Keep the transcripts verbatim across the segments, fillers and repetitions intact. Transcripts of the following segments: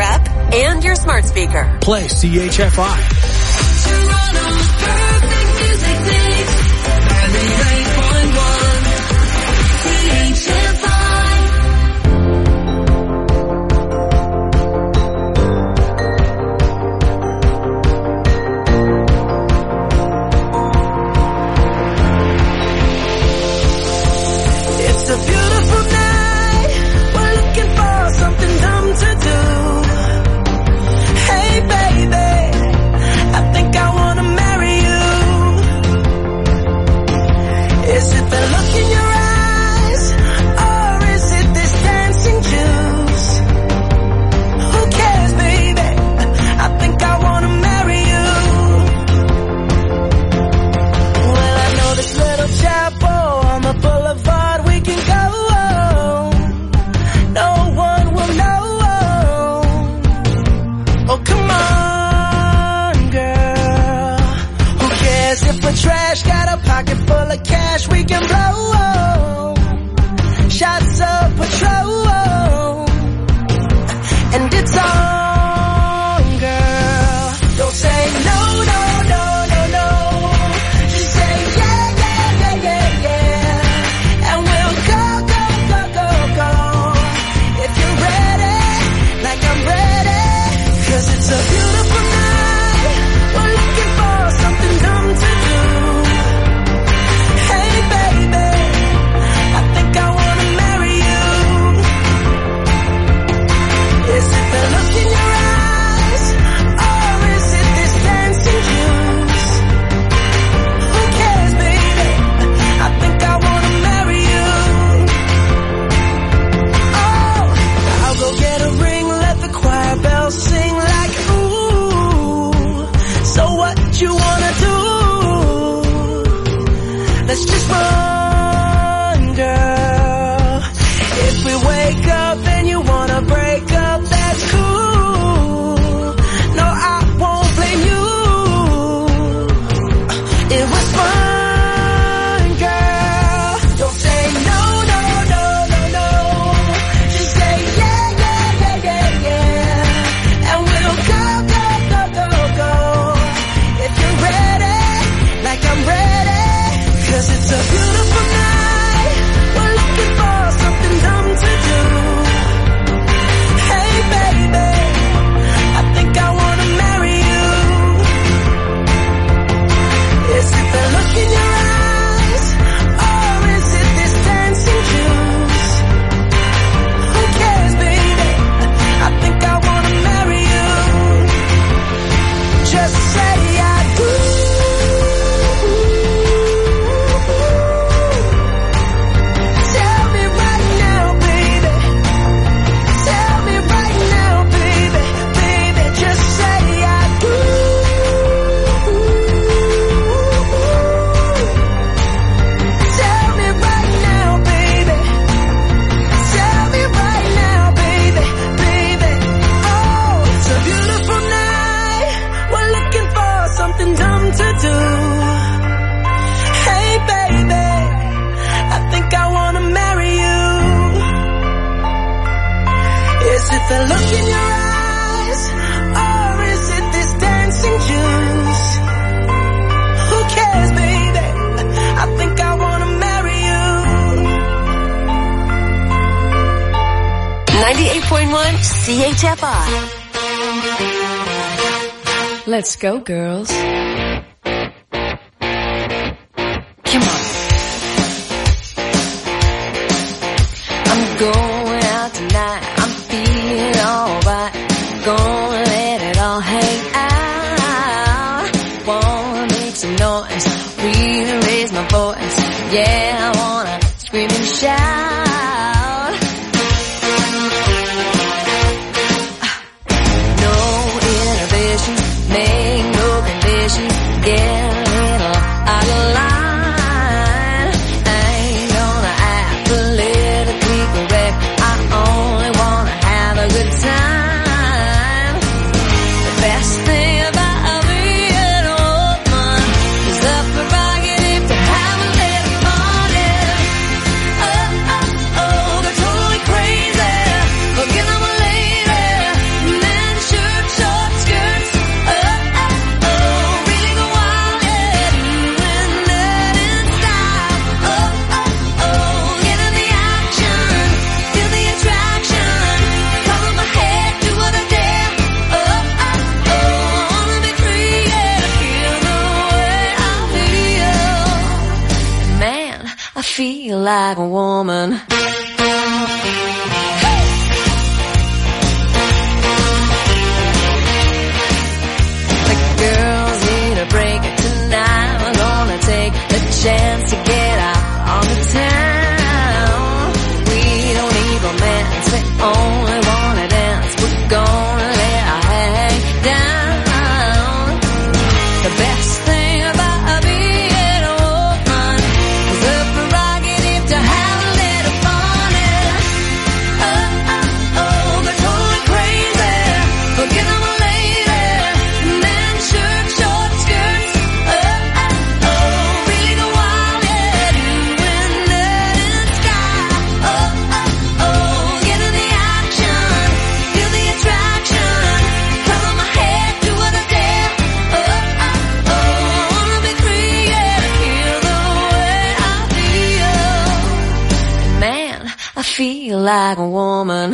app and your smart speaker. Play C H F I. Toronto's perfect music mix. ninety-eight point one C H F I. It's a beautiful night. We're looking for something dumb to do. Hey baby, I think I wanna marry you. Is it the look in your eyes, or is it this dancing juice? Who cares, baby? I think I wanna marry you. Well, I know this little chapel on the boulevard we can go. No one will know. Oh, come on, girl. Who cares if we're trash? Got a pocket full of cash we can blow. Shots of Patrol. And it's on, girl. Don't say no, no, no, no, no. Just say yeah, yeah, yeah, yeah, yeah. And we'll go, go, go, go, go. If you're ready, like I'm ready. Cause it's a beautiful night. We're looking for something dumb to do. Hey baby, I think I wanna marry you. Is it the look in your eyes, or is it this dancing juice? Who cares, baby? I think I wanna marry you. Oh, I'll go get a ring, let the choir bells sing like ooh. So what you wanna do? Let's just run, girl. If we wake up and you wanna break up, that's cool. No, I won't blame you. It was fun, girl. Don't say no, no, no, no, no. Just say yeah, yeah, yeah, yeah, yeah. And we'll go, go, go, go, go. If you're ready, like I'm ready. Cause it's a beautiful night. We're looking for something dumb to do. Hey baby, I think I wanna marry you. Is it the look in your eyes, or is it this dancing juice? Who cares, baby? I think I wanna marry you. Just say I do. Tell me right now, baby. Tell me right now, baby. Baby, just say I do. Tell me right now, baby. Tell me right now, baby. Baby, oh, it's a beautiful night. We're looking for something dumb to do. Hey baby, I think I wanna marry you. Is it the look in your eyes, or is it this dancing juice? Who cares, baby? I think I wanna marry you. ninety-eight point one C H F I. Let's go, girls. Come on. I'm going out tonight. I'm feeling alright. Gonna let it all hang out. Wanna make some noise, really raise my voice. Yeah, I wanna scream and shout. No inhibitions, make no conditions. Get a little out of line. I ain't gonna act politically correct. I only wanna have a good time. The best thing about being a woman is the prerogative to have a little fun. Oh, oh, feel like a woman. The girls need a break tonight. We're gonna take the chance to get out on the town. We don't need romance, we only wanna dance. We're gonna let our hang down. The best thing about being a woman is the prerogative to have a little fun. And oh, oh, oh, they're totally crazy. Forget them a lady. Men, shirt, short skirts. Oh, oh, oh, really go wild, yeah. You and that in the sky. Oh, oh, oh, get in the action. Feel the attraction. Color my head, do what I dare. Oh, oh, oh, I wanna be free, yeah. Feel the way I feel. Man, I feel like a woman.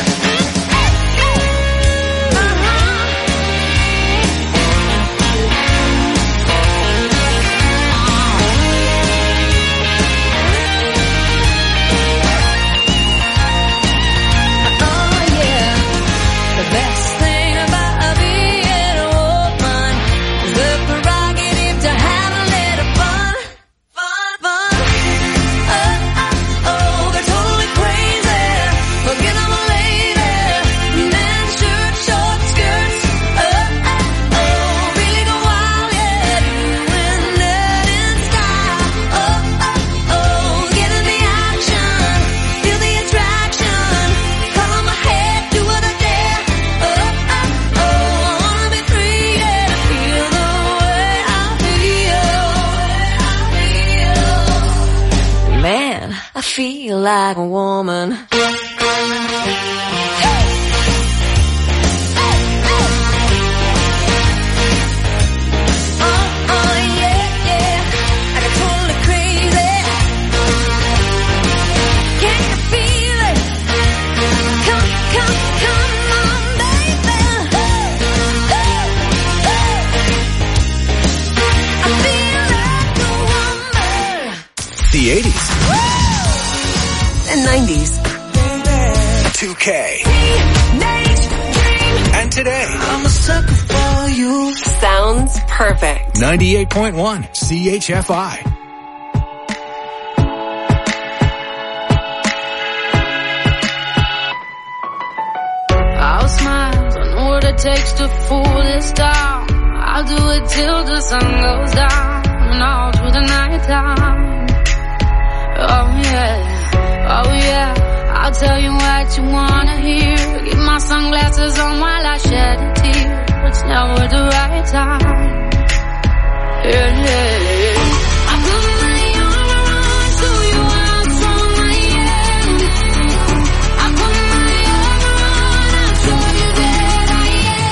Oh yeah, the best thing about being a woman is the prerogative to have a little fun, fun, fun. Oh, oh, oh, they're totally crazy. Forget I'm a lady. Men, shirt, short skirts. Oh, oh, oh, really go wild, yeah. You and that in sky. Oh, oh, oh, get in the action. Feel the attraction. Color my head, do what I dare. Oh, oh, oh, I wanna be free, yeah. Feel the way I feel. Man, I feel like a woman. Oh, oh, yeah, yeah. I got totally crazy. Can you feel it? Come, come, come on, baby. I feel like a woman. The eighties, And nineties. two K, and today. I'm a sucker for you. Sounds perfect. ninety-eight point one C H F I. I'll smile, I know what it takes to fool this town. I'll do it till the sun goes down and all through the night time. Oh yeah, oh yeah, I'll tell you what you wanna hear. Keep my sunglasses on while I shed a tear. It's never the right time. Yeah, yeah. I put my arm around, show you how strong I am. I put my arm around, I'll show you that I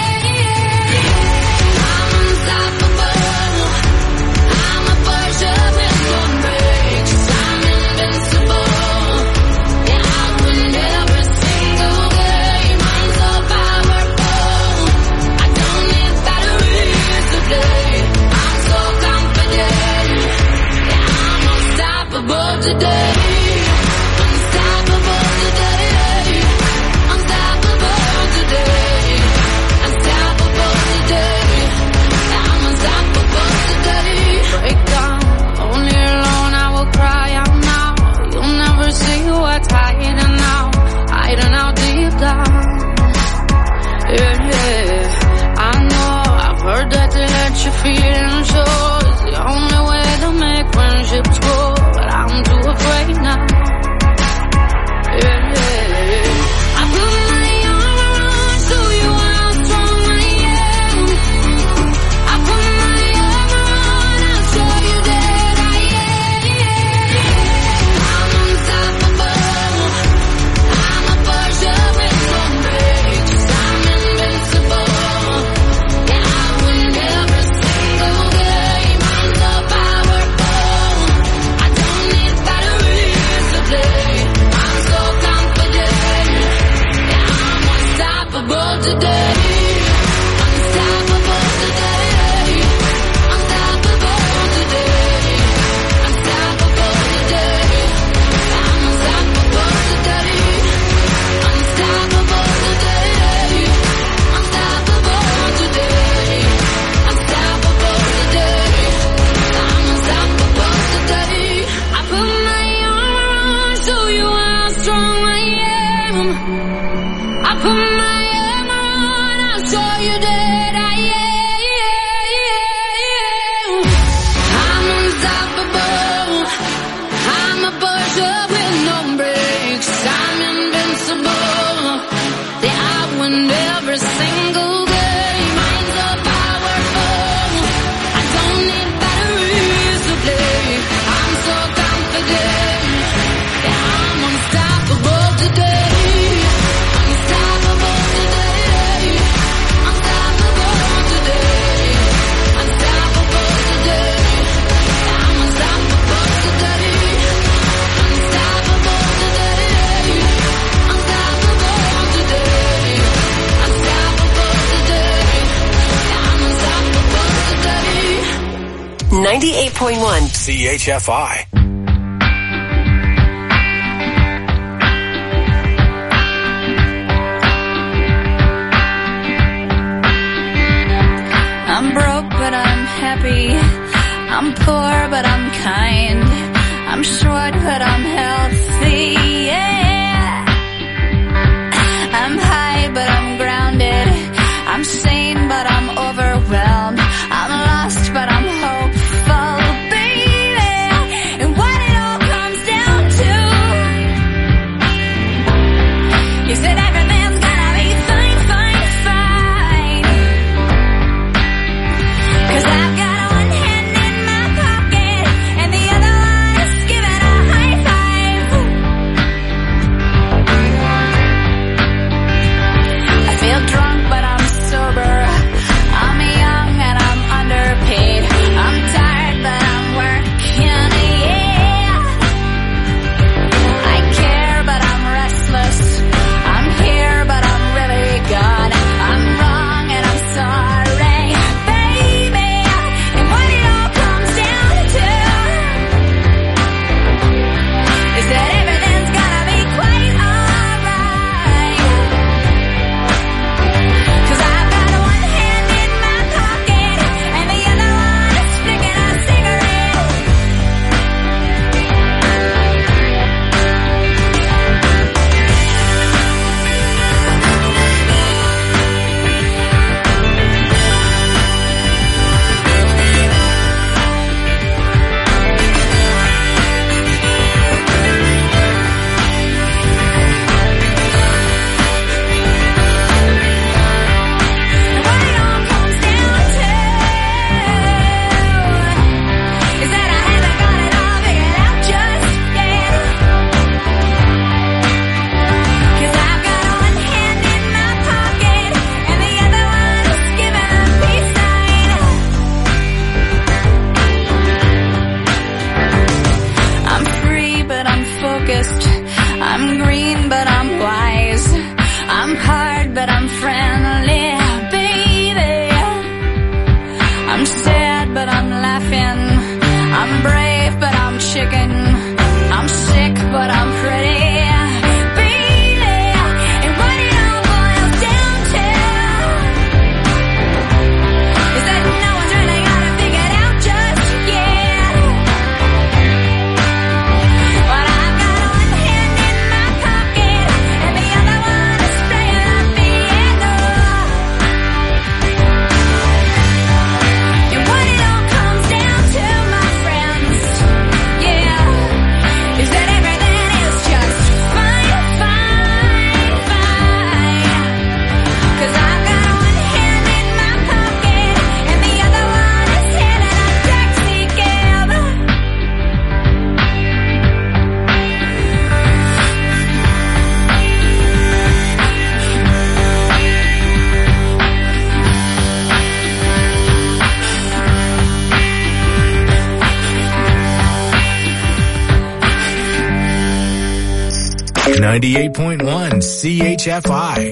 am. I'm unstoppable. I'm a Porsche with no brakes. I'm invincible. Yeah, I win every single game. I'm so powerful. I don't need batteries to play. I'm so confident. Yeah, I'm unstoppable today. Unstoppable today. Unstoppable today. Unstoppable today. I'm unstoppable today. Break down, only alone I will cry out now. You'll never see what's hiding out, hiding out deep down. Yeah, yeah. I know, I've heard that to let you feel and show is the only way to make friendships grow, but I'm too afraid now. Yeah, yeah. I put my arm around, show you how strong I am. I put my arm around, I'll show you that I am. I'm unstoppable. I'm a Porsche with no brakes. I'm invincible. Yeah, I win every single game. I'm so powerful. I don't need batteries to ninety-eight point one C H F I. I'm broke, but I'm happy. I'm poor, but I'm kind. I'm short, but I'm healthy, yeah. I'm high, but I'm grounded. I'm sane, but I'm overwhelmed. I'm lost, but I'm hopeful, baby. And what it all comes down to is that everything's gonna be fine, fine, fine. 'Cause I've got one hand in my pocket and the other one is giving a high five. I feel drunk, but I'm sober. I'm young and I'm underpaid. I'm tired, but I'm working, yeah. I care, but I'm restless. I'm here, but I'm really gone. I'm wrong and I'm sorry, baby. And what it all comes down to is that everything's gonna be quite alright. 'Cause I've got one hand in my pocket and the other one is flicking a cigarette. And what it all comes down to is that I haven't got it all figured out just yet. 'Cause I've got one hand in my pocket and the other one is giving a peace sign. I'm free, but I'm focused. I'm green, but I'm wise. I'm hard, but I'm friendly, baby. I'm sad, but I'm laughing. I'm brave, but I'm chicken. I'm sick, but I'm pretty, baby. And what it all boils down to is that no one's really got it figured out just yet. But I've got one hand in my pocket and the other one is playing a piano. And what it all comes down to, my friends, yeah, is that everything is just fine, fine, fine. 'Cause I've got one hand in my pocket and the other one is hailing a taxi cab. ninety-eight point one C H F I.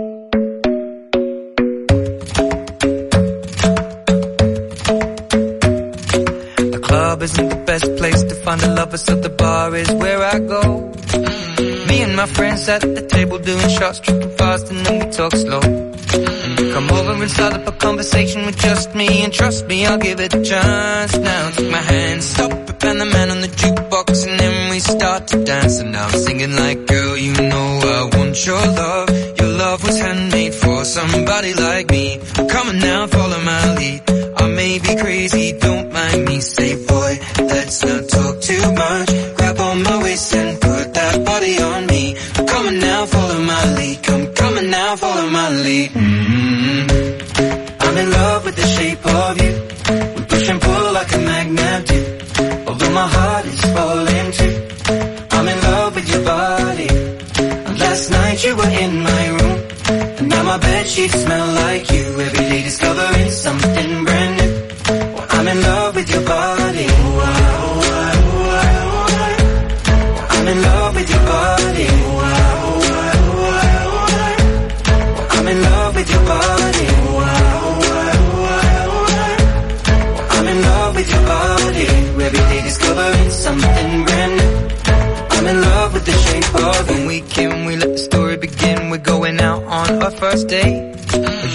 The club isn't the best place to find a lover, so the bar is where I go. Me and my friends at the table doing shots, tripping fast, and then we talk slow. Come over and start up a conversation with just me, and trust me, I'll give it a chance. Now take my hand, stop it, and the man on the jukebox, and then we start to dance. And now I'm singing like, girl, you know I want your love. Your love was handmade for somebody like me. Come on now, follow my lead. I may be crazy, don't mind me. Say, boy, let's not talk too much. Grab on my waist and put that body on me. Come on now, follow my lead. Come, come on now, follow my lead. Mm-hmm. I'm in love with the shape of you. We push and pull like a magnet do. Although my heart is falling too. I'm in love with your body. And last night you were in my room, and now my bedsheets smell like you. Every day discovering something brand new. Well, I'm in love with your body. Ooh, ah, ooh, ah, ooh, ah, ooh, ah. I'm in love with your body. Ooh, ah, ooh, ah, ooh, ah, ooh, ah. Well, I'm in love with your body. Ooh, ah, ooh, ah, ooh, ah, ooh, ah. Well, I'm in love with your body.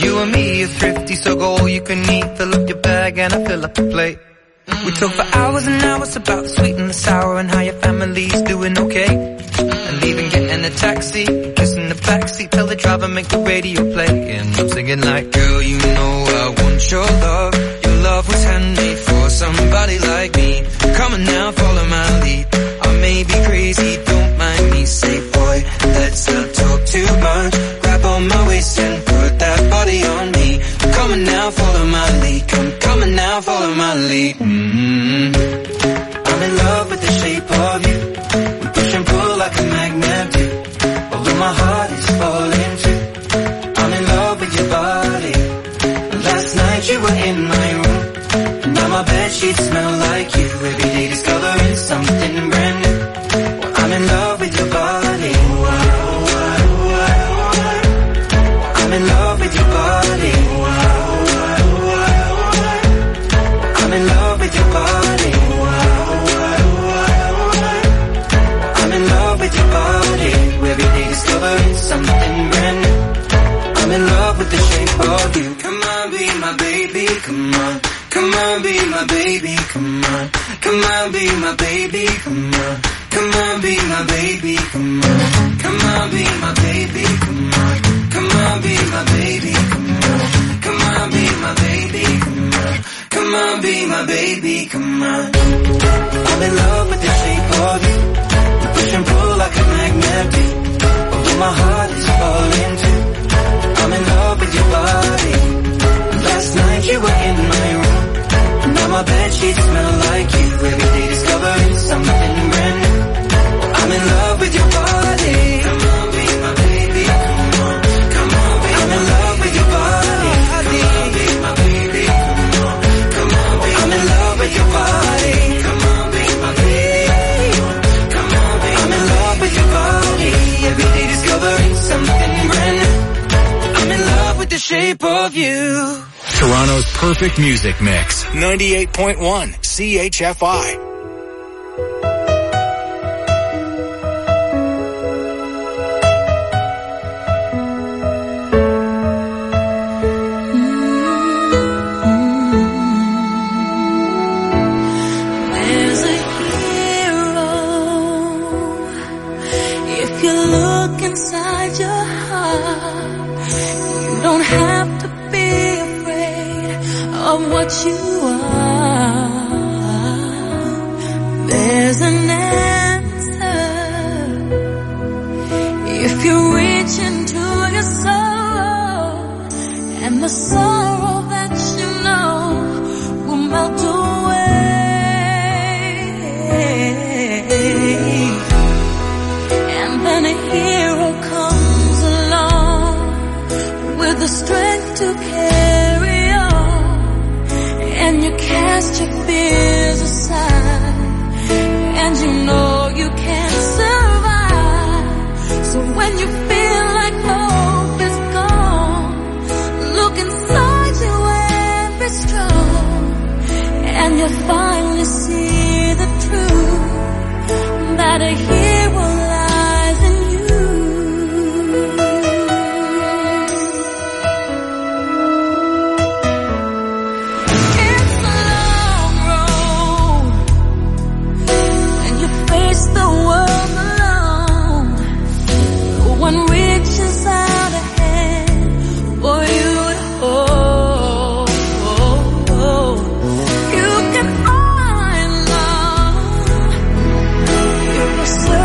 You and me are thrifty, so go all you can eat. Fill up your bag and I fill up the plate. We talk for hours and hours about the sweet and the sour and how your family's doing okay. And even getting a taxi, kissing the backseat, tell the driver make the radio play. And I'm singing like, girl, you know I want your love. Your love was handmade for somebody like me. Come on now, follow my lead. I may be crazy, don't mind me. Say, boy, let's not talk too much. Grab on my waist and put that body on me. Come on now, follow my lead. Come, come on now, follow my lead. Mm-hmm. I'm in love with the shape of you. We push and pull like a magnet do. Although my heart is falling too. I'm in love with your body. Last night you were in my room. And now my bedsheets smell like you. Every day discovering something brand new. Well, I'm in love with your body. I'm in love with your body. I'm in love with your body. I'm in love with your body. Every day discovering something brand new. I'm in love with the shape of you. Come on, be my baby, come on. Come on, be my baby, come on. Come on, be my baby, come on. Come on, be my baby, come on. Come on, be my baby, come on. Come on, be my baby, come on. Come on, be my baby, come on. Come on, be my baby, come on. I'm in love with the shape of you. We push and pull like a magnet do. Although my heart is falling too. I'm in love with your body. Last night you were in my room. Now my bedsheets smell like you. Every day discovering something brand new. I'm in love with your body. Come on, be my baby. Come on, come on, be I'm in love with your body. Come on, be my baby. Come on, come on, be I'm in love with your body. Come on, be my baby. Come on, be I'm in love with your body. Every day discovering something brand new. I'm in love with the shape of you. Toronto's perfect music mix. ninety-eight point one C H F I. There's a hero. If you look inside your heart, you don't have to be afraid of what you are. There's an answer. If you reach into your soul, and the sorrow that you know will melt away. And then a hero comes along with the strength to carry on, and you cast your fears aside, and you know you can survive. So when you feel like hope is gone, look inside you and be strong, and you'll finally see the truth, that a hero lies in you. It's a long road when you face the world alone. No one reaches out a hand for you to hold. You can find love if you search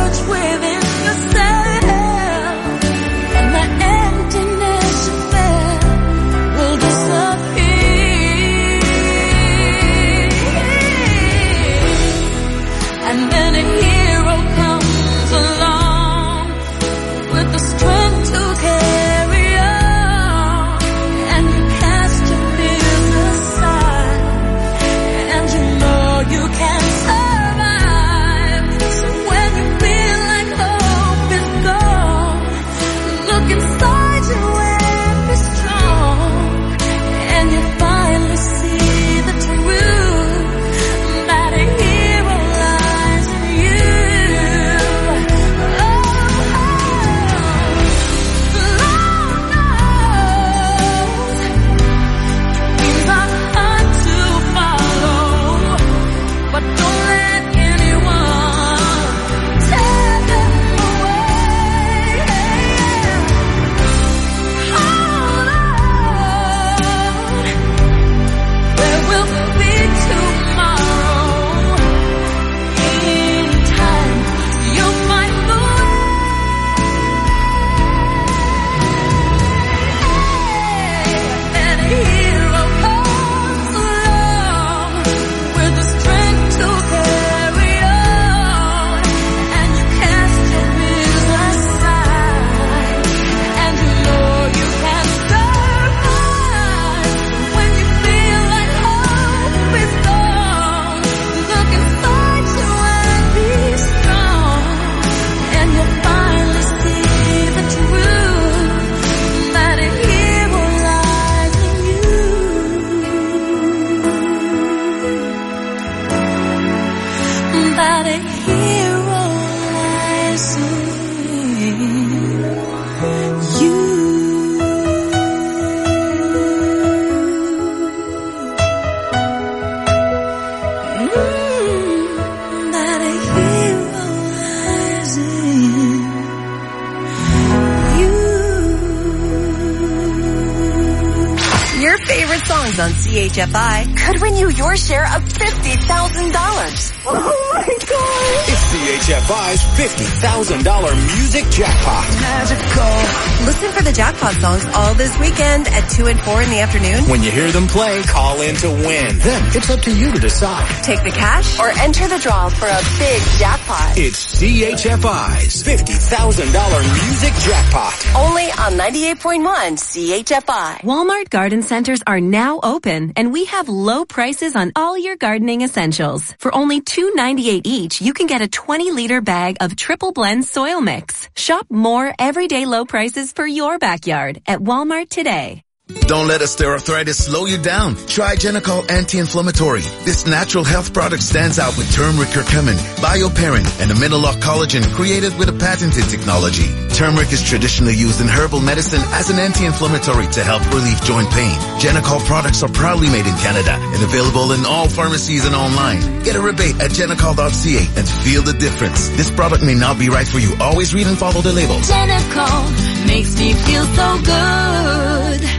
songs on C H F I could win you your share of fifty thousand dollars. Oh my God! It's C H F I's fifty thousand dollars music jackpot. Magical. Listen for the jackpot songs all this weekend at two and four in the afternoon. When you hear them play, call in to win. Then it's up to you to decide. Take the cash or enter the draw for a big jackpot. It's C H F I's fifty thousand dollars music jackpot. Only on ninety-eight point one C H F I. Walmart garden centers are now open, and we have low prices on all your gardening essentials. For only two ninety-eight each, you can get a twenty liter bag of triple blend soil mix. Shop more everyday low prices for your backyard at Walmart today. Don't let osteoarthritis slow you down. Try Genicol Anti-Inflammatory. This natural health product stands out with turmeric curcumin, bioperine, and amino-lock collagen created with a patented technology. Turmeric is traditionally used in herbal medicine as an anti-inflammatory to help relieve joint pain. Genicol products are proudly made in Canada and available in all pharmacies and online. Get a rebate at genicol dot c a and feel the difference. This product may not be right for you. Always read and follow the labels. Genicol makes me feel so good.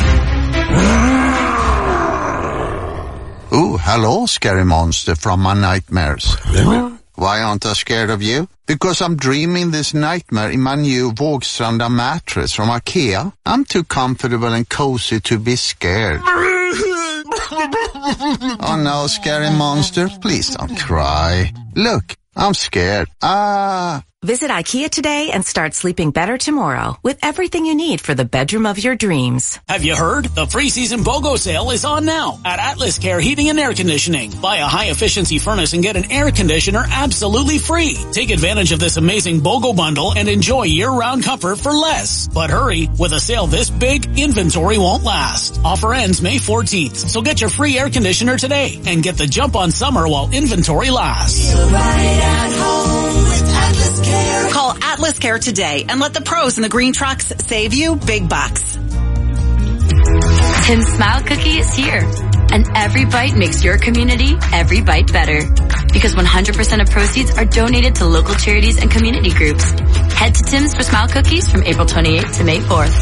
Oh, hello, scary monster from my nightmares. Why aren't I scared of you? Because I'm dreaming this nightmare in my new Vågstranda mattress from IKEA. I'm too comfortable and cozy to be scared. Oh no, scary monster, please don't cry. Look, I'm scared. Ah. Visit IKEA today and start sleeping better tomorrow with everything you need for the bedroom of your dreams. Have you heard? The pre-season BOGO sale is on now at Atlas Care Heating and Air Conditioning. Buy a high-efficiency furnace and get an air conditioner absolutely free. Take advantage of this amazing BOGO bundle and enjoy year-round comfort for less. But hurry, with a sale this big, inventory won't last. Offer ends May fourteenth, so get your free air conditioner today and get the jump on summer while inventory lasts. Feel right at home with Atlas Care. Call Atlas Care today and let the pros in the green trucks save you big bucks. Tim's Smile Cookie is here, and every bite makes your community every bite better. Because one hundred percent of proceeds are donated to local charities and community groups. Head to Tim's for Smile Cookies from April twenty-eighth to May fourth.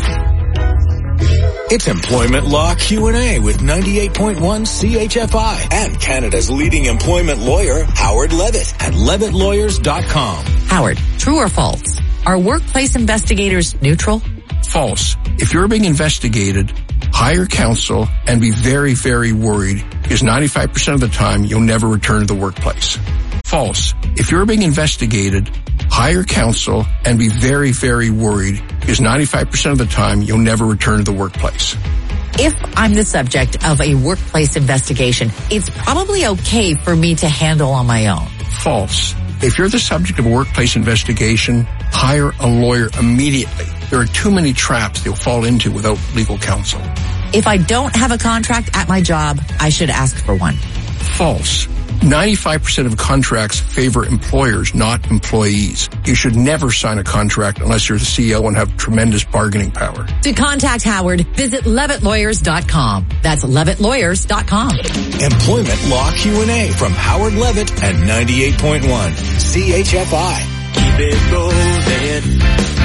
It's Employment Law Q and A with ninety-eight point one C H F I and Canada's leading employment lawyer, Howard Levitt at levitt lawyers dot com. Howard, true or false? Are workplace investigators neutral? False. If you're being investigated, hire counsel and be very, very worried, because ninety-five percent of the time you'll never return to the workplace. False. If you're being investigated, hire counsel and be very, very worried, because ninety-five percent of the time you'll never return to the workplace. If I'm the subject of a workplace investigation, it's probably okay for me to handle on my own. False. If you're the subject of a workplace investigation, hire a lawyer immediately. There are too many traps you'll fall into without legal counsel. If I don't have a contract at my job, I should ask for one. False. ninety-five percent of contracts favor employers, not employees. You should never sign a contract unless you're the C E O and have tremendous bargaining power. To contact Howard, visit levitt lawyers dot com. That's levitt lawyers dot com. Employment Law Q and A from Howard Levitt at ninety-eight point one C H F I. Keep it rolling.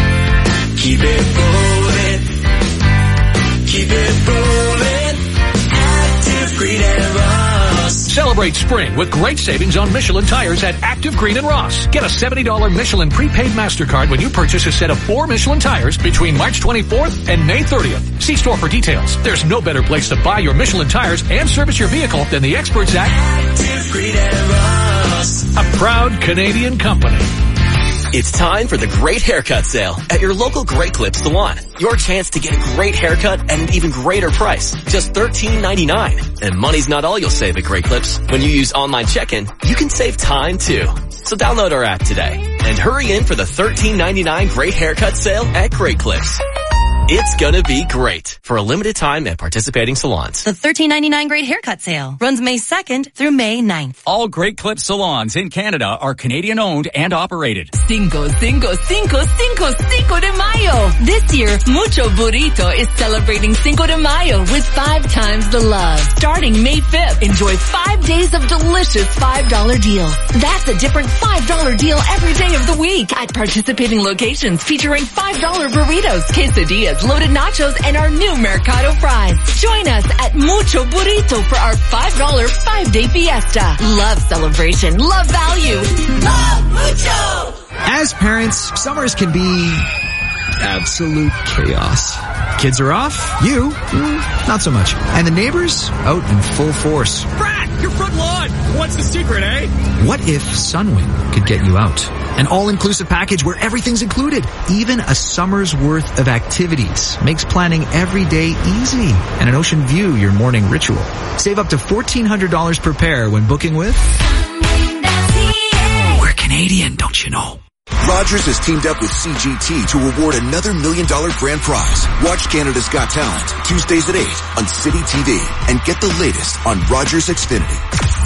Keep it rolling. Keep it rolling. Active Green and Ross. Celebrate spring with great savings on Michelin tires at Active Green and Ross. Get a seventy dollars Michelin prepaid MasterCard when you purchase a set of four Michelin tires between March twenty-fourth and May thirtieth. See store for details. There's no better place to buy your Michelin tires and service your vehicle than the experts at Active Green and Ross. A proud Canadian company. It's time for the Great Haircut Sale at your local Great Clips salon. Your chance to get a great haircut at an even greater price, just thirteen ninety-nine. And money's not all you'll save at Great Clips. When you use online check-in, you can save time too. So download our app today and hurry in for the thirteen ninety-nine Great Haircut Sale at Great Clips. It's gonna be great for a limited time at participating salons. The thirteen ninety-nine Great Haircut Sale runs May second through May ninth. All Great Clip salons in Canada are Canadian-owned and operated. Cinco, cinco, cinco, cinco, cinco de Mayo. This year, Mucho Burrito is celebrating Cinco de Mayo with five times the love. Starting May fifth, enjoy five days of delicious five dollar deals. That's a different five dollar deal every day of the week at participating locations featuring five dollar burritos, quesadillas, loaded nachos, and our new Mercado fries. Join us at Get Mucho Burrito for our five dollar five-day fiesta. Love celebration. Love value. Love Mucho! As parents, summers can be absolute chaos. Kids are off, you, mm, not so much. And the neighbors, out in full force. Brad, your front lawn! What's the secret, eh? What if Sunwing could get you out? An all-inclusive package where everything's included. Even a summer's worth of activities makes planning every day easy. And an ocean view your morning ritual. Save up to fourteen hundred dollars per pair when booking with... We're Canadian, don't you know? Rogers has teamed up with C G T to award another million dollar grand prize. Watch Canada's Got Talent Tuesdays at eight on City T V and get the latest on Rogers Xfinity.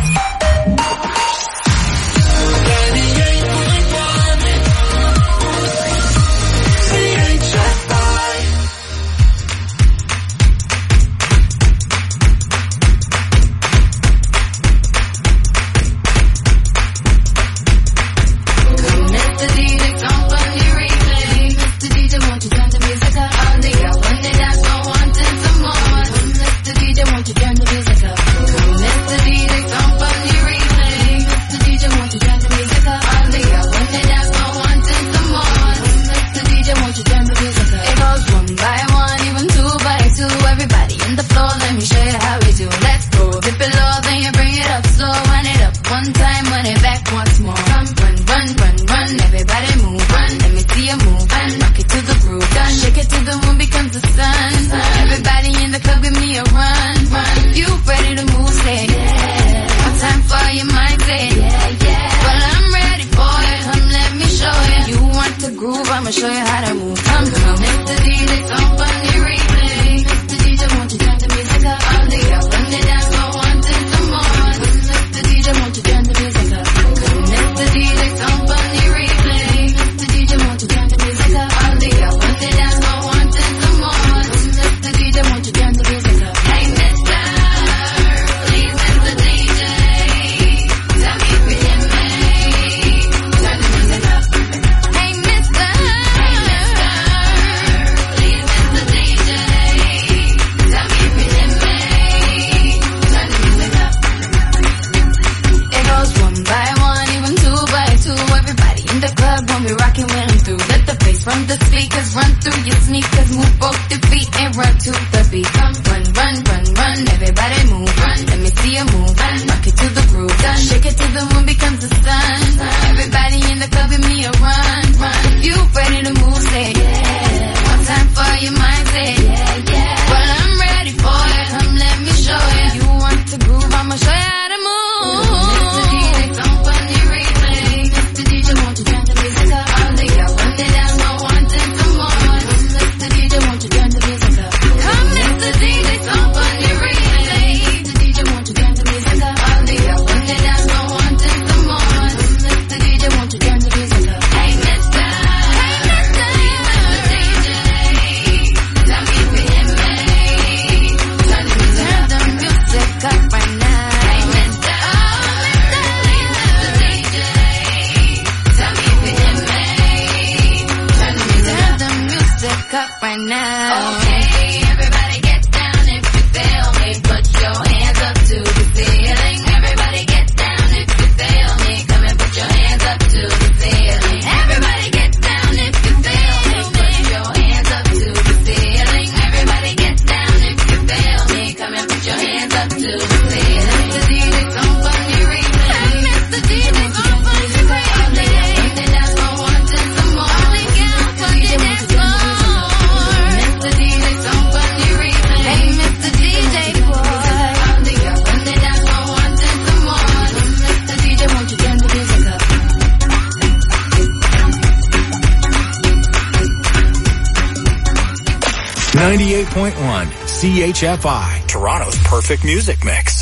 ninety-eight point one C H F I, Toronto's perfect music mix.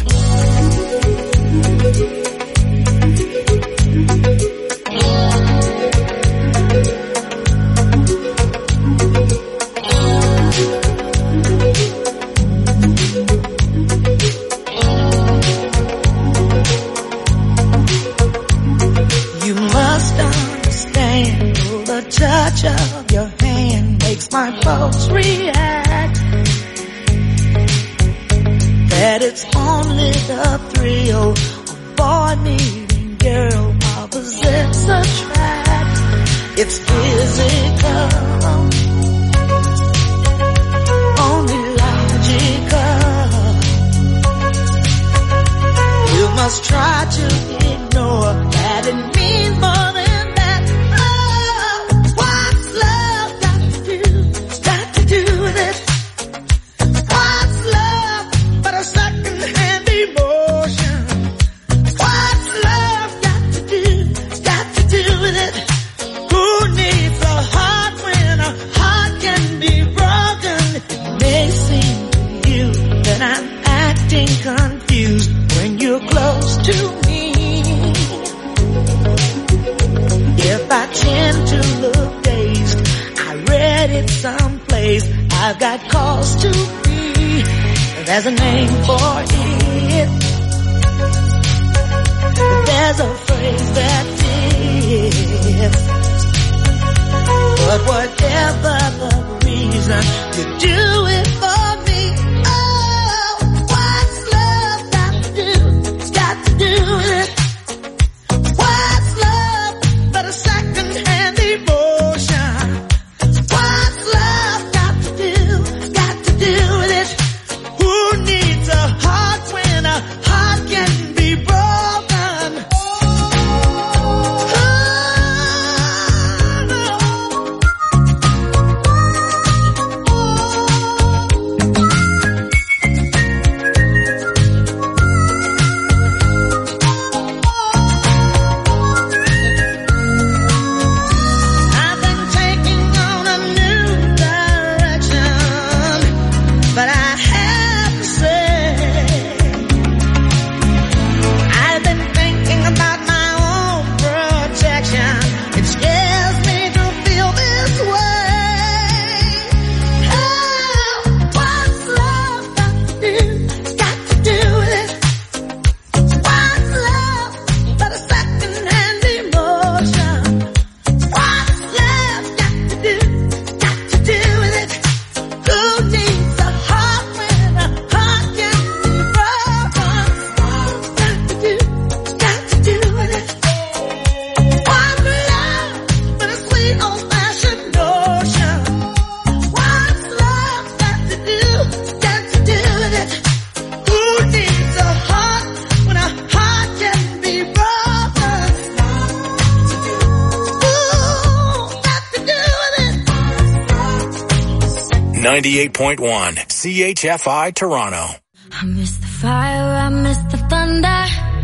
You must understand the touch of your hand makes my pulse react. that it's only the thrill of boy meeting girl opposites attract. It's physical, only logical. You must try to ignore that it means more than that. Oh, what's love got to do? It's got to do with it. What's love but a second-hand emotion? What's love got to do? It's got to do with it. Who needs a heart when a heart can be broken? It may seem to you that I'm acting confused when you're close to me. If I tend to look dazed, I read it someplace, I've got cause to be. There's a name for it. There's a phrase that fits. But whatever the reason, you do it for me. Oh, what's love got to do? It's got to do with it. What's love but a second-hand emotion? What's love got to do? Got to do with it. Who needs a heart when a heart can be broken? I've been taking on a new direction, but I have to say, I've been thinking about my own protection. It scares me to feel this way. Oh, what's love got to do? Got to do with it. What's love but a second-hand emotion? What's love got to do? Got to do with it. Who needs a heart when a heart can be broken? Got to do, got to do with it. What's love but a sweet old-fashioned notion? What's love got to do? Got to do with it. Who needs a heart when a heart can be broken? Ooh, got to do with it. ninety-eight point one C H F I Toronto. I miss the fire, I miss the thunder.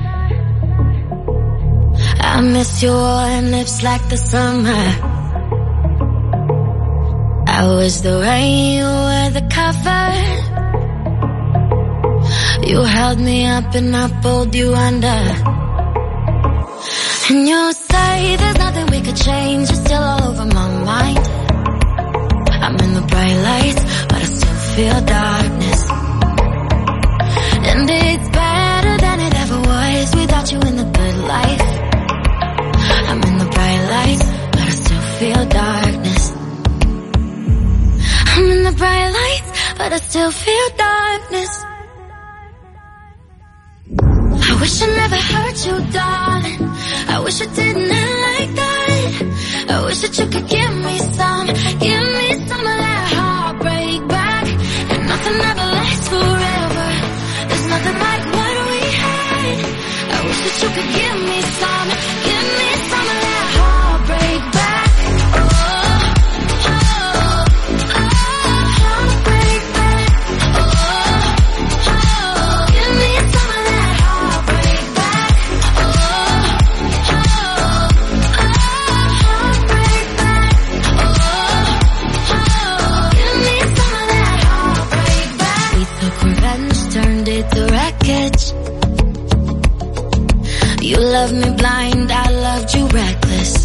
I miss your warm lips like the summer. I was the rain, you were the cover. You held me up and I pulled you under. And you say there's nothing we could change, you're still all over my mind. I'm in the bright lights, but I still feel darkness. And it's better than it ever was without you in the good life. I'm in the bright lights, but I still feel darkness. I'm in the bright lights, but I still feel darkness. I wish I never hurt you, darling. I wish I didn't end like that. I wish that you could give me some, give me some of that heartbreak back. And nothing ever lasts forever. There's nothing like what we had. I wish that you could give me some, give me some of that heartbreak back. Oh, oh, oh, heartbreak back. Oh, oh, give me some of that heartbreak back. Oh, oh, oh, heartbreak back. Oh, oh, give me some of that heartbreak back. We took revenge, turned it to wreckage. You loved me blind, I loved you reckless.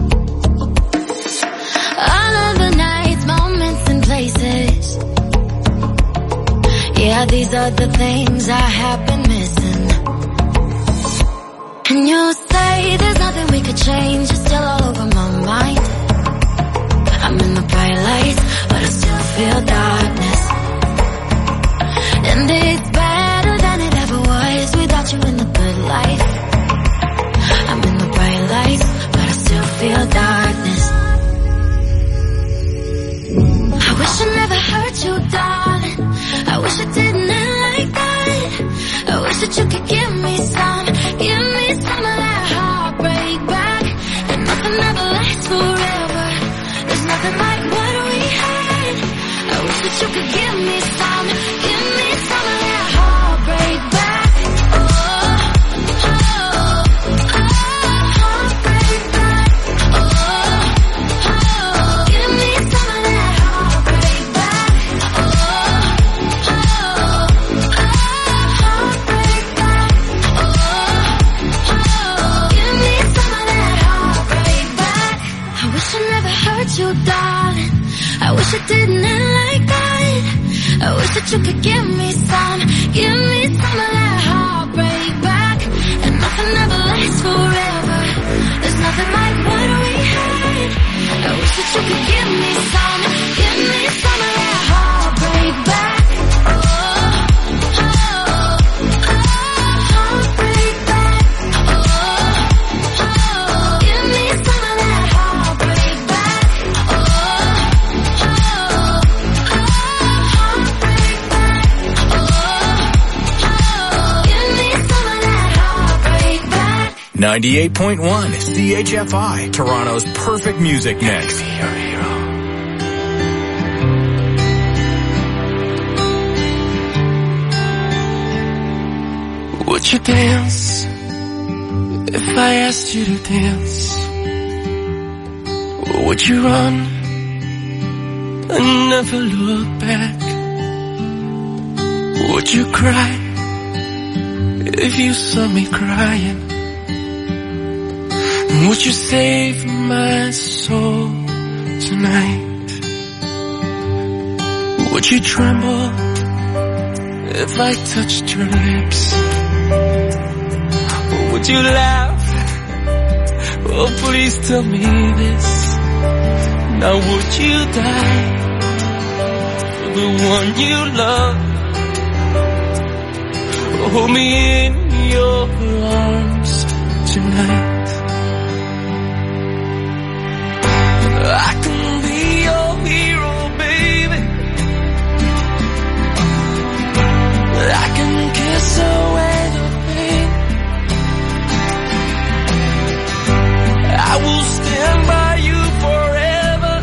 All of the nights, moments and places. Yeah, these are the things I have been missing. And you say there's nothing we could change, you're still all over my mind. I'm in the bright lights, but I still feel darkness. And it's better could give me some, give me some of that heartbreak back. Oh, oh, oh, heartbreak back. Oh, oh, give me some of that heartbreak back. Oh, oh, oh, heartbreak back. Oh, oh, give me some of that heartbreak back. I wish I never hurt you, darling. I wish it didn't end like that. I wish that you could give me some, give me some of that heartbreak back. And nothing ever lasts forever. There's nothing like what we had. I wish that you could give me some, give me some of that heartbreak back. Oh, oh, oh, heartbreak back. Oh, oh, give me some of that heartbreak back. Oh, oh, heartbreak back. Oh, oh, give me some of that heartbreak back. ninety-eight point one C H F I, Toronto's perfect music mix. Would you dance if I asked you to dance? Or would you run and never look back? Would you cry if you saw me crying? Would you save my soul tonight? Would you tremble if I touched your lips? Or would you laugh? Oh, please tell me this. Now would you die for the one you love? Hold me in your arms tonight. I can be your hero, baby. I can kiss away the pain. I will stand by you forever.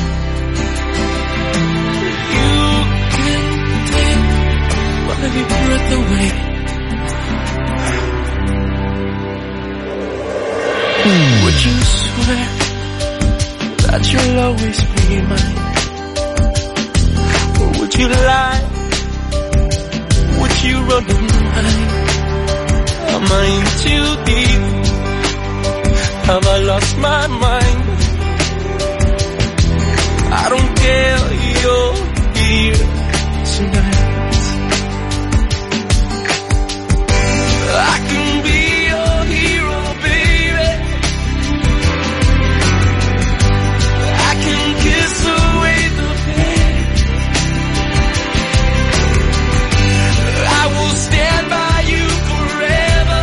You can take my breath away. Would you swear that you'll always be mine? Or would you lie? Would you run and hide? Am I in too deep? Have I lost my mind? I don't care, you're here tonight. I can be your hero, baby. I can kiss away the pain. I will stand by you forever.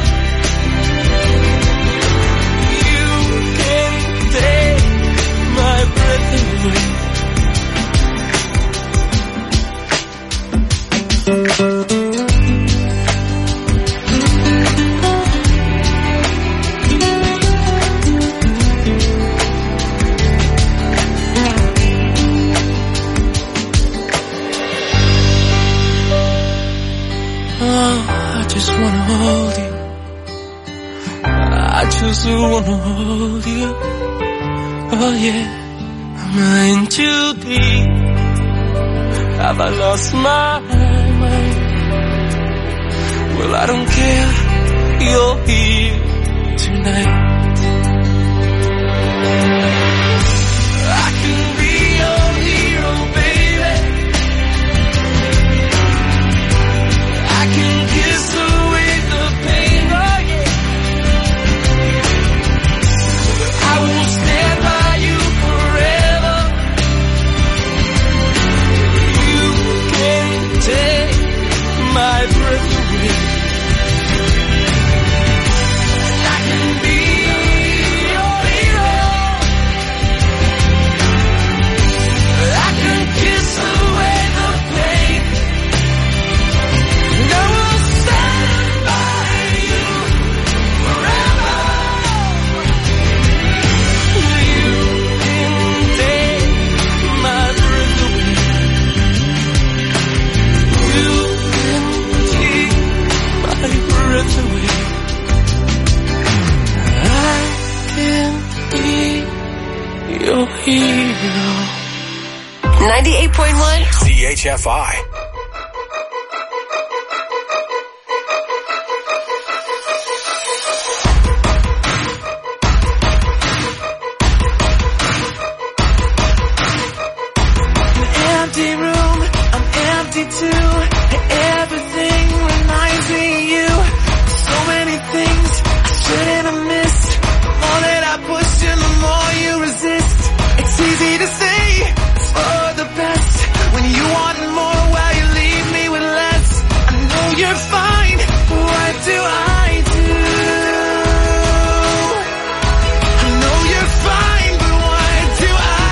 You can take my breath away. Oh, I just wanna hold you. I just wanna hold you. Oh yeah, am I in too deep? Have I lost my mind? Well, I don't care, you're here tonight. I can be your hero, baby. I can kiss away the pain, oh yeah. I will stand by you forever. You can take my breath away. I can be your hero. I can kiss away the pain. And I will stand by you forever. You can take my breath away. point one C H F I. Empty room, I'm empty too. Everything reminds me of you. So many things I shouldn't have missed. The more that I push you, the more you resist. It's easy to say it's for the best when you want more while you leave me with less. I know you're fine, what do I do? I know you're fine, but what do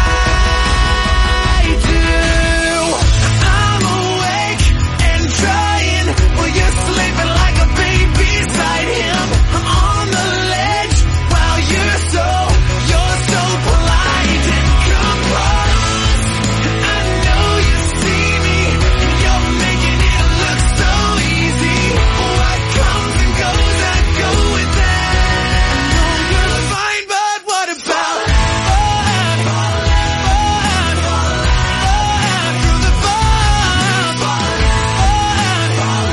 I do? I'm awake and trying while you're sleeping like a baby beside him. I'm on the ledge while you're so, you're so polite and composed. I know you see me and you're making it look so easy. What comes and goes, I go with that. I know you're fine, but what about fun? Fun, fun, fun, through the fun, fun, fun,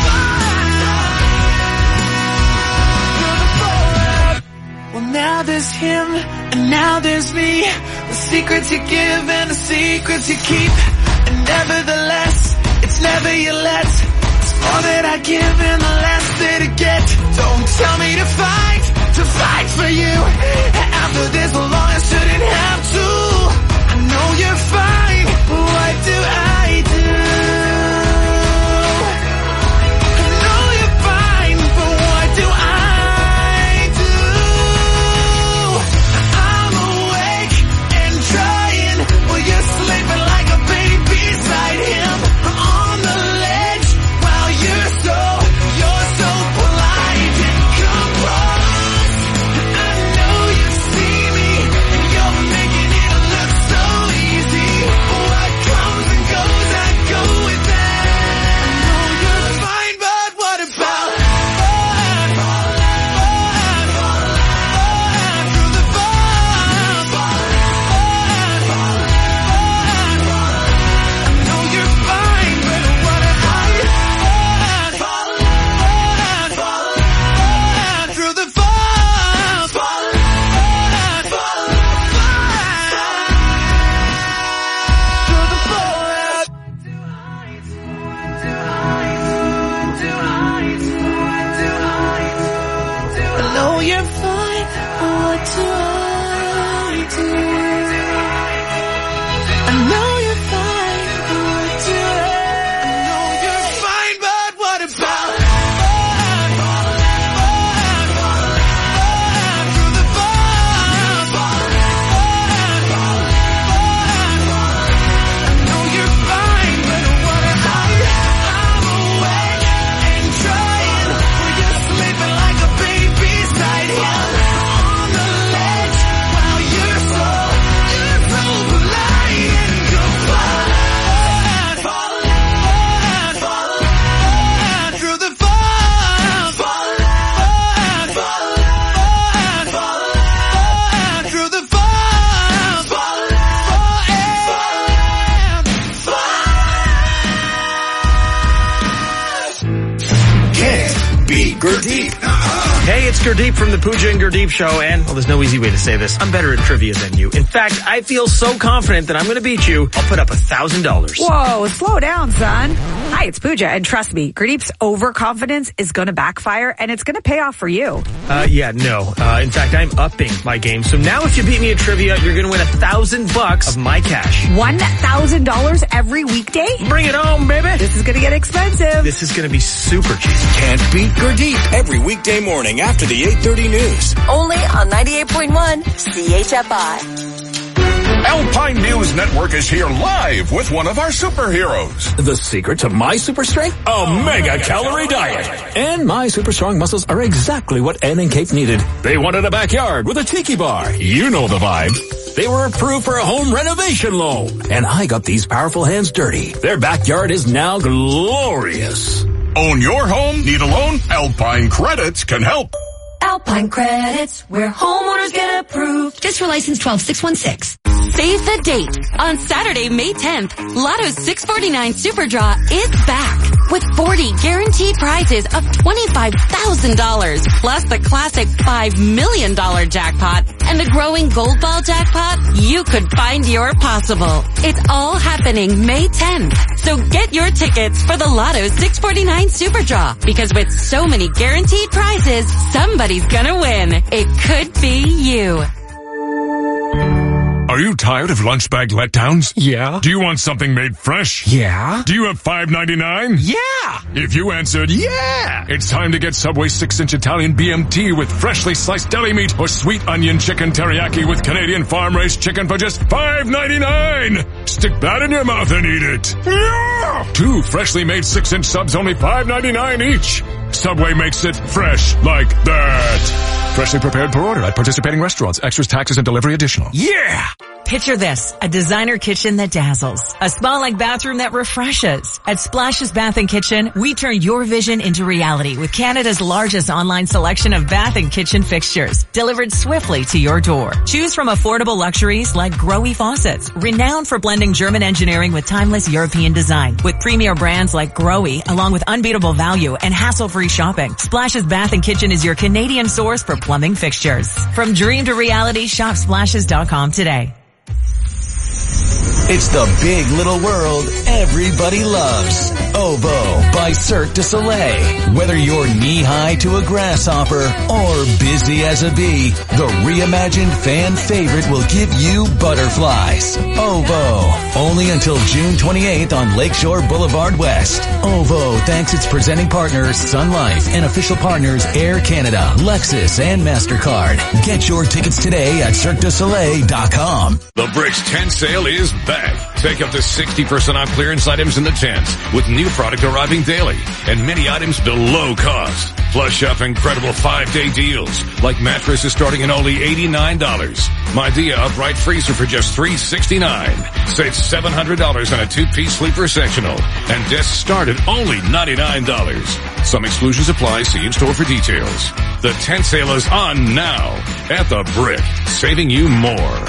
fun, fun. Well, now there's him and now there's me. The secrets you give and the secrets you keep. And nevertheless, it's never your let. It's more that I give and the less that I get. Don't tell me to fight, to fight for you. After this long, I shouldn't have to. I know you're fine, what do I do? I know you're fine, but what do I do? I'm awake and trying while you're sleeping like a baby beside him. I'm on the ledge while you're so, you're so polite and composed. I know you see me and you're making it look so easy. What comes and goes, I go with that. I know you're fine, but what about fun? Fun, fun, fun, through the fun, fun, fun, fun, fun. I know you're fine, but what about fun? Fun, fun, fun, through the fun, fun, fun, fun, through the fun. I know you're fine, what do I do? I know you're fine, what do I? I know you're fine, but what about fun? Fun, fun, fun, through the fun, fun, fun, fun, fun. I know you're fine, but what about I'm awake and trying while you're sleeping like a baby beside him. On the ledge while you're so, you're so polite and compliant. Fun, fun, fun, through the fun, fun, fun, fun, fun, through the fun, fun, fun. Can't beat Gurdeep. Hey, it's Gurdeep from the Pooja and Gurdeep Show, and, well, there's no easy way to say this. I'm better at trivia than you. In fact, I feel so confident that I'm gonna beat you, I'll put up a thousand dollars. Whoa, slow down, son. Hi, it's Pooja, and trust me, Gurdeep's overconfidence is gonna backfire, and it's gonna pay off for you. Uh, yeah, no. Uh, in fact, I'm upping my game. So now if you beat me at trivia, you're gonna win a thousand bucks of my cash. One thousand dollars every weekday? Bring it home, baby. This is gonna get expensive. This is gonna be super cheap. Can't beat Gurdeep every weekday morning after the eight thirty news. Only on ninety-eight point one C H F I. Alpine News Network is here live with one of our superheroes. The secret to my super strength? A mega calorie diet. And my super strong muscles are exactly what Ann and Kate needed. They wanted a backyard with a tiki bar. You know the vibe. They were approved for a home renovation loan. And I got these powerful hands dirty. Their backyard is now glorious. Own your home? Need a loan? Alpine Credits can help. Alpine Credits, where homeowners get approved. Just for license twelve six one six. Save the date. On Saturday, May tenth, Lotto's six forty-nine Super Draw is back with forty guaranteed prizes of twenty-five thousand dollars plus the classic five million dollars jackpot and the growing Gold Ball jackpot. You could find your possible. It's all happening May tenth. So get your tickets for the Lotto six forty-nine Super Draw because with so many guaranteed prizes, somebody's gonna win. It could be you. Are you tired of lunch bag letdowns? Yeah. Do you want something made fresh? Yeah. Do you have five ninety-nine? Yeah. If you answered yeah, it's time to get Subway six inch Italian B M T with freshly sliced deli meat or sweet onion chicken teriyaki with Canadian farm-raised chicken for just five ninety-nine. Stick that in your mouth and eat it. Yeah. Two freshly made six inch subs, only five ninety-nine each. Subway makes it fresh like that. Freshly prepared per order at participating restaurants. Extras, taxes, and delivery additional. Yeah! Picture this, a designer kitchen that dazzles, a spa-like bathroom that refreshes. At Splashes Bath and Kitchen, we turn your vision into reality with Canada's largest online selection of bath and kitchen fixtures, delivered swiftly to your door. Choose from affordable luxuries like Grohe faucets, renowned for blending German engineering with timeless European design, with premier brands like Grohe, along with unbeatable value and hassle-free shopping. Splashes Bath and Kitchen is your Canadian source for plumbing fixtures. From dream to reality, shop splashes dot com today. It's the big little world everybody loves. Ovo by Cirque du Soleil. Whether you're knee-high to a grasshopper or busy as a bee, the reimagined fan favorite will give you butterflies. Ovo. Only until June twenty-eighth on Lakeshore Boulevard West. Ovo thanks its presenting partners Sun Life and official partners Air Canada, Lexus, and MasterCard. Get your tickets today at cirque du soleil dot com. The Bricks tent sale is back. Take up to sixty percent off clearance items in the tents with new product arriving daily and many items below cost. Plus shop incredible five-day deals like mattresses starting at only eighty-nine dollars. Midea upright freezer for just three sixty-nine. Save seven hundred dollars on a two-piece sleeper sectional and desks start at only ninety-nine dollars. Some exclusions apply. See in-store for details. The tent sale is on now at The Brick, saving you more.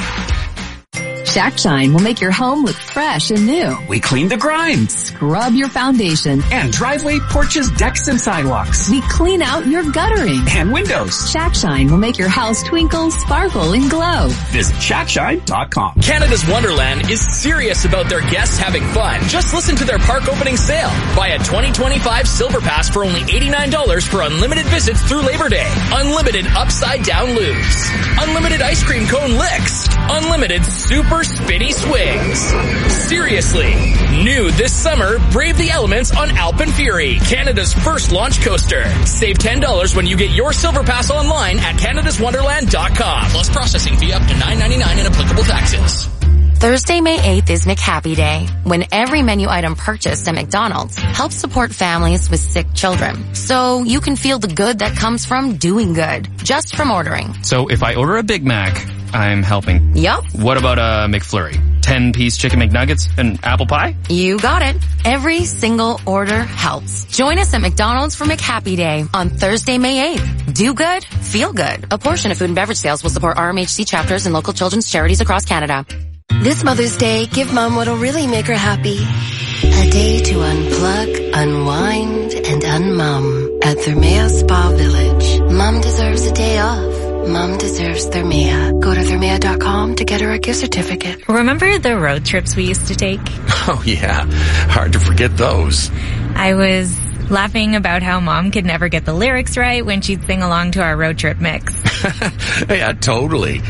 Shack Shine will make your home look fresh and new. We clean the grime. Scrub your foundation. And driveway, porches, decks, and sidewalks. We clean out your guttering. And windows. Shack Shine will make your house twinkle, sparkle, and glow. Visit shack shine dot com. Canada's Wonderland is serious about their guests having fun. Just listen to their park opening sale. Buy a twenty twenty-five Silver Pass for only eighty-nine dollars for unlimited visits through Labor Day. Unlimited upside down loops. Unlimited ice cream cone licks. Unlimited super spinny swings. Seriously. New this summer, brave the elements on Alpen Fury, Canada's first launch coaster. Save ten dollars when you get your Silver Pass online at canada's wonderland dot com. Plus processing fee up to nine ninety-nine and applicable taxes. Thursday, May eighth is McHappy Day, when every menu item purchased at McDonald's helps support families with sick children. So you can feel the good that comes from doing good, just from ordering. So if I order a Big Mac, I'm helping. Yup. What about a McFlurry? ten-piece chicken McNuggets and apple pie? You got it. Every single order helps. Join us at McDonald's for McHappy Day on Thursday, May eighth. Do good, feel good. A portion of food and beverage sales will support R M H C chapters and local children's charities across Canada. This Mother's Day, give Mom what'll really make her happy. A day to unplug, unwind, and unmum at Thermea Spa Village. Mom deserves a day off. Mom deserves Thermea. Go to thermea dot com to get her a gift certificate. Remember the road trips we used to take? Oh yeah, hard to forget those. I was laughing about how Mom could never get the lyrics right when she'd sing along to our road trip mix. Yeah, totally.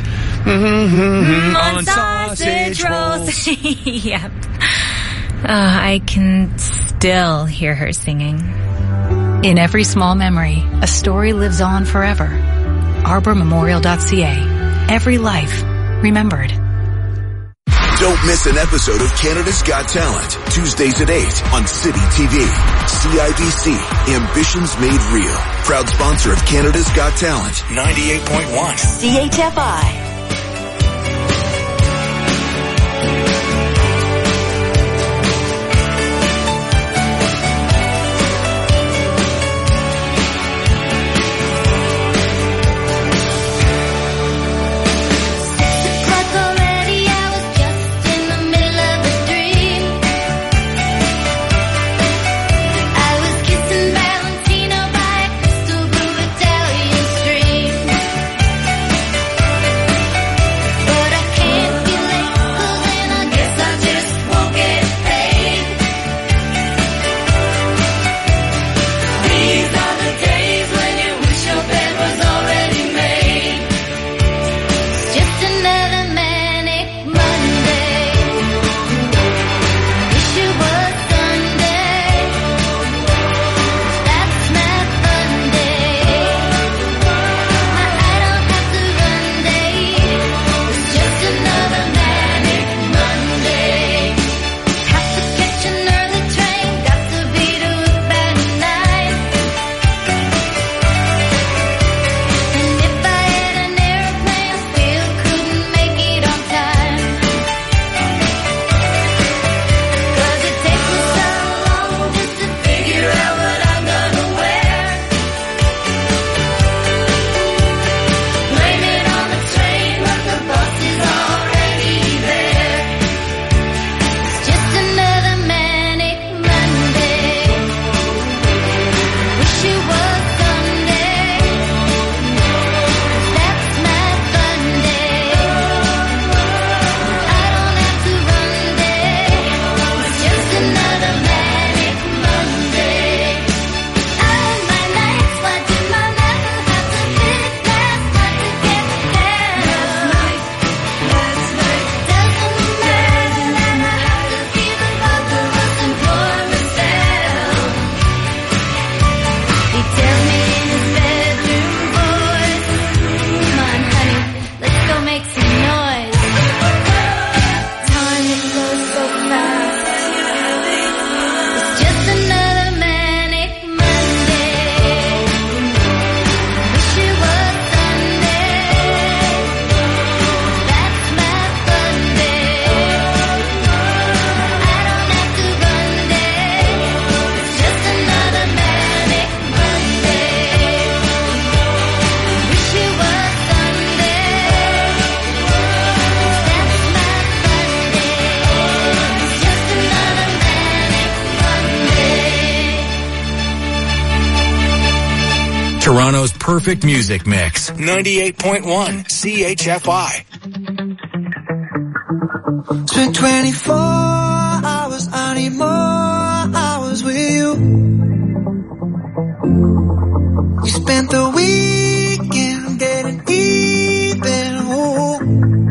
Mm-hmm. On sausage rolls. Yep. Uh, I can still hear her singing. In every small memory, a story lives on forever. arbor memorial dot c a. Every life remembered. Don't miss an episode of Canada's Got Talent, Tuesdays at eight on City T V. C I B C, Ambitions Made Real. Proud sponsor of Canada's Got Talent, ninety-eight point one. C H F I. Six o'clock already, I was Toronto's perfect music mix. ninety-eight point one C H F I. Spent twenty-four hours, I need more hours with you. We spent the weekend getting even. Ooh.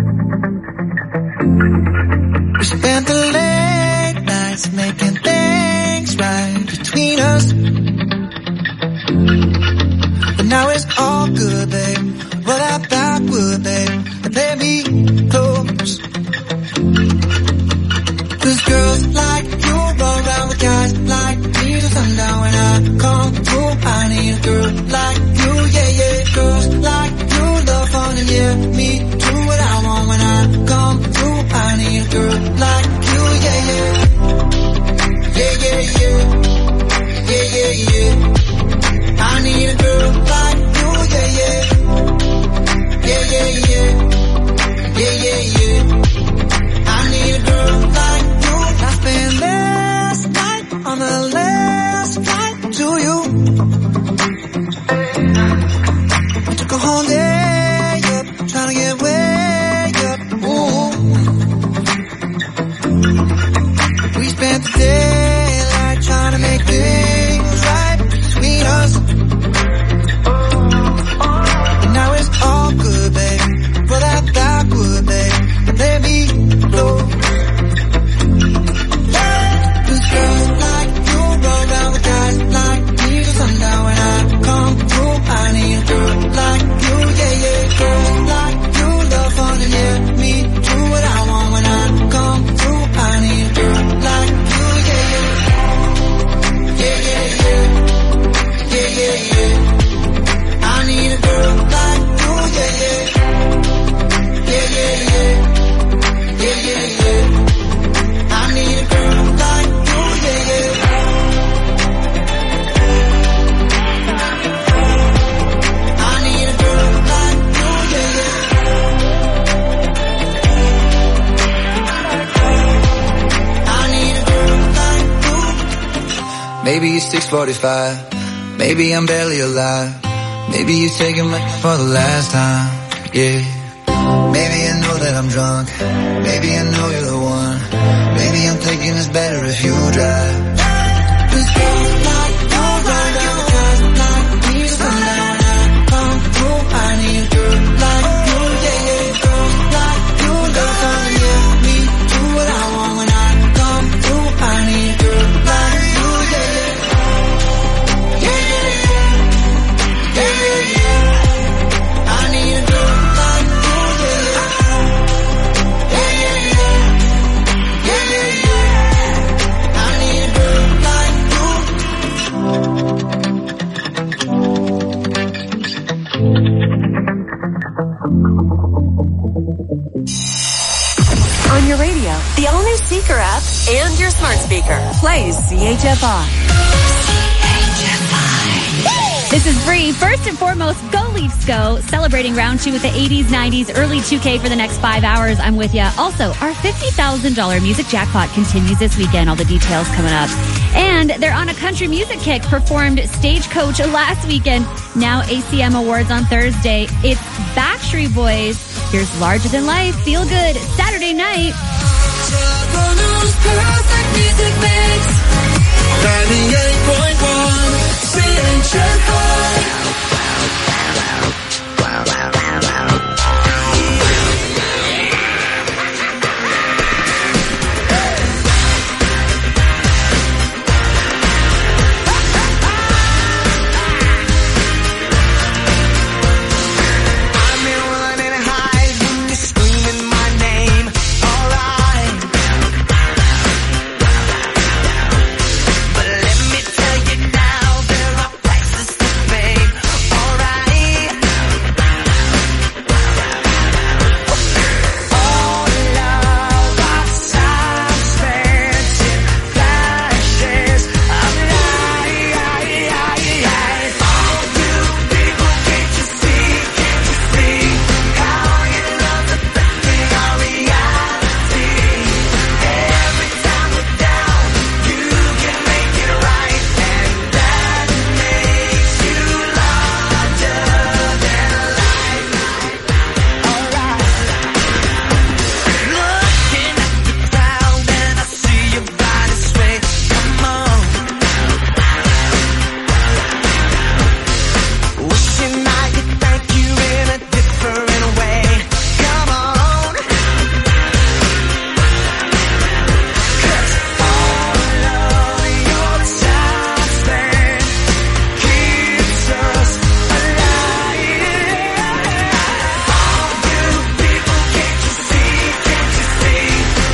We spent the late nights making things right between us. But now it's all good, babe. Roll out backward, babe, and play me close. Cause girls like you run around with guys like me till sundown. When I come through, I need a girl like you, yeah, yeah. Girls like you love fun and yeah, me do what I want. When I come through, I need a girl like you, yeah, yeah. Yeah, yeah, yeah. Yeah, yeah, yeah. I need a girl like you, yeah, yeah. Yeah, yeah, yeah. Yeah, yeah, yeah. I need a girl like you. I spent last night on the last flight to you. I took a whole day up, trying to get way up. Ooh. We spent the daylight trying to make things right between us. And now it's all good, babe. Roll that backward, babe, and let me close. Cause girls like you roll around with guys like me till sundown. When I come through, I need a girl like you, yeah, yeah. Girls like you love fun and yeah, me do what I want. When I come through, I need a girl like you, yeah, yeah. Yeah, yeah, yeah. Yeah, yeah, yeah. I need a girl like you, yeah, yeah. Yeah, yeah, yeah. Yeah, yeah, yeah. I need a girl like you, yeah, yeah. I need a girl like you, yeah, yeah. I need a girl like you. Maybe it's six forty-five. Maybe I'm barely alive. Maybe you're taking me for the last time, yeah. Maybe I know that I'm drunk. Maybe I know you're the one. Maybe I'm thinking it's better if you drive. Cause girls like you run down the guys like me till sundown. When I come through, I need a girl like you, yeah, yeah. Girls like you love fun, yeah, me do what I want. When I come through, I need a girl like you, yeah, yeah. Yeah, yeah, yeah. Yeah, yeah, yeah. I need a girl like you, yeah, yeah. Yeah, yeah, yeah. Yeah, yeah, yeah. I need a girl like you. On your radio, the all-new Seeker app, and your smart speaker. Plays C H F I. This is Bree. First and foremost, go Leafs go. Celebrating round two with the eighties, nineties, early two K for the next five hours. I'm with ya. Also, our fifty thousand dollars music jackpot continues this weekend. All the details coming up. And they're on a country music kick. Performed Stagecoach last weekend. Now A C M Awards on Thursday. It's Backstreet Boys. Here's Larger Than Life. Feel Good. Saturday night. Perfect music mix. ninety-eight point one